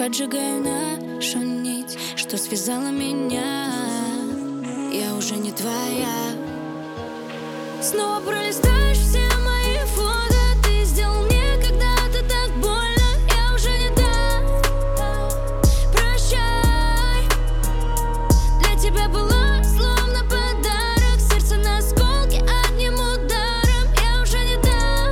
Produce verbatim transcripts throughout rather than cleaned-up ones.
поджигаю нашу нить, что связала меня. Я уже не твоя. Снова пролистаешь все мои фото. Ты сделал мне когда-то так больно. Я уже не та. Прощай. Для тебя была словно подарок. Сердце на осколки одним ударом. Я уже не та.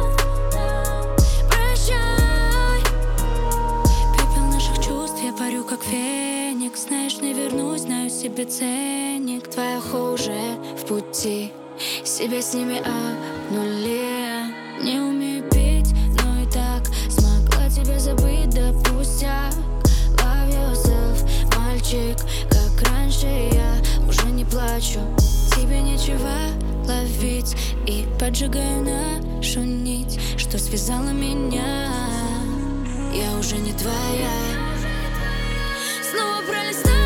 Прощай. Пепел наших чувств я парю как феникс. Знаешь, не вернусь, знаю себе ценник. Твоя хуже в пути. Себя с ними обнули. Не умею пить, но и так смогла тебя забыть, да пустяк. Love yourself, мальчик, как раньше я уже не плачу. Тебе нечего ловить. И поджигаю нашу нить, что связала меня. Я уже не твоя. Снова пролистаю